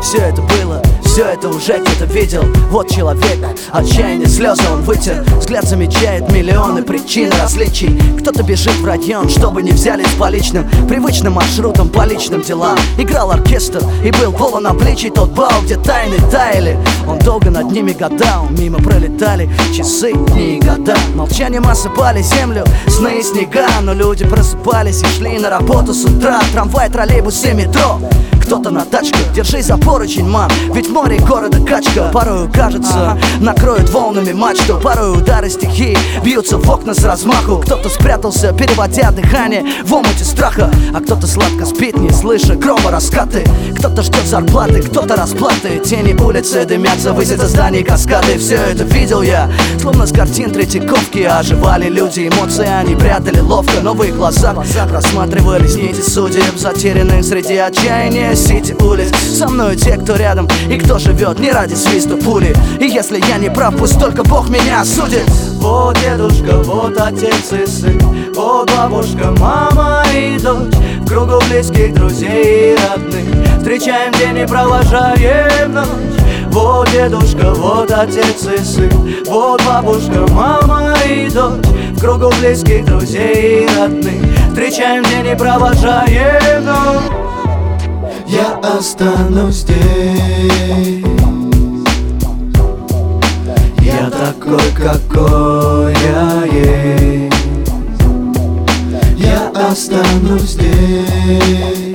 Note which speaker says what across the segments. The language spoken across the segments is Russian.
Speaker 1: все это было, все это уже кто-то видел. Вот человек, отчаяние, слезы он вытер. Взгляд замечает миллионы причин различий. Кто-то бежит в район, чтобы не взяли с поличным, привычным маршрутом по личным делам. Играл оркестр и был полон обличий. Тот бал, где тайны таяли, он долго над ними гадал. Мимо пролетали часы, дни и года. Молчанием осыпали землю сны и снега. Но люди просыпались и шли на работу с утра. Трамвай, троллейбус и метро. Кто-то на тачках, держись за поручень, мам, ведь в море города качка. Порою кажется, накроют волнами мачту. Порой удары стихии бьются в окна с размаху. Кто-то спрятался, переводя дыхание в омуте страха. А кто-то сладко спит, не слыша грома раскаты. Кто-то ждет зарплаты, кто-то расплаты. Тени улицы дымятся, высятся здания каскады. Все это видел я, словно с картин Третьяковки. Оживали люди, эмоции они прятали ловко, но в их глазах просматривались нити судеб, затерянных среди отчаяния сети улиц. Со мной те, кто рядом и кто живет не ради свиста пули. И если я не прав, пусть только Бог меня осудит. Вот дедушка, вот отец и сын, вот бабушка, мама и дочь. В кругу близких друзей и родных встречаем день и провожаем ночь. Вот дедушка, вот отец и сын, вот бабушка, мама и дочь. В кругу близких друзей и родных встречаем день и провожаем ночь.
Speaker 2: Я останусь здесь. Я такой, какой я есть. Я останусь здесь.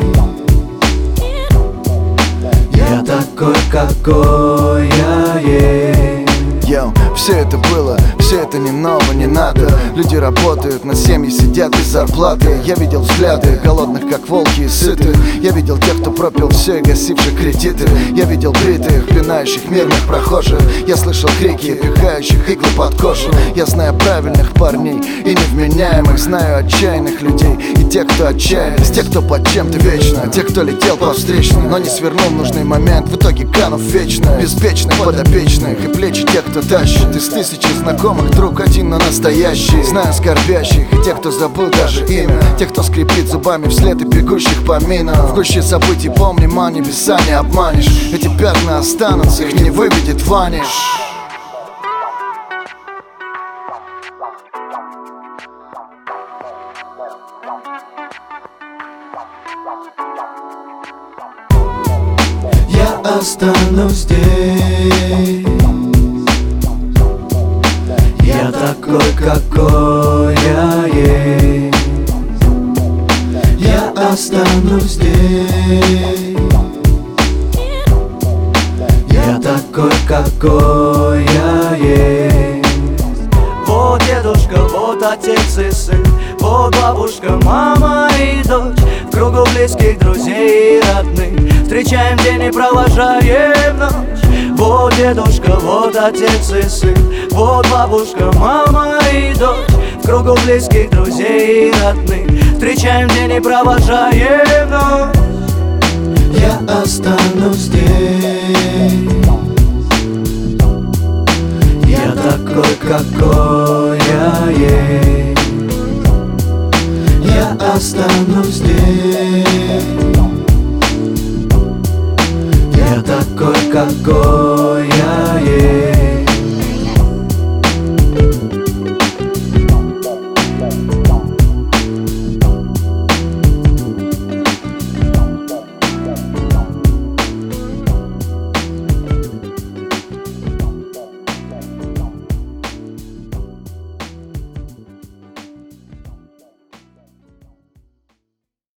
Speaker 2: Я такой, какой я есть.
Speaker 3: Все это было, все это не ново, не надо. Люди работают, на семьи сидят без зарплаты. Я видел взгляды голодных, как волки и сытых. Я видел тех, кто пропил все и гасивших кредиты. Я видел бритых, пинающих мирных прохожих. Я слышал крики, пихающих иглы под кожу. Я знаю правильных парней и невменяемых. Знаю отчаянных людей и тех, кто отчаялись. Тех, кто под чем-то вечно, тех, кто летел по встречной, но не свернул в нужный момент, в итоге канув вечно. Беспечных подопечных и плечи тех, кто тащит. Из тысячи знакомых друг один, но настоящий. Знаю скорбящих и тех, кто забыл даже имя. Тех, кто скрипит зубами вслед и бегущих по минам. В гуще событий помни, ма, небеса не обманешь. Эти пятна останутся, их не выведет ваниш.
Speaker 2: Я останусь здесь. Я такой, какой я есть. Я останусь здесь. Я такой, какой я есть.
Speaker 1: Вот дедушка, вот отец и сын, вот бабушка, мама и дочь. В кругу близких друзей и родных встречаем день и провожаем ночь. Вот дедушка, вот отец и сын, вот бабушка, мама и дочь. В кругу близких друзей и родных встречаем день и провожаем ночь.
Speaker 2: Я останусь здесь. Я такой, какой я есть. Я останусь здесь. Я такой, какой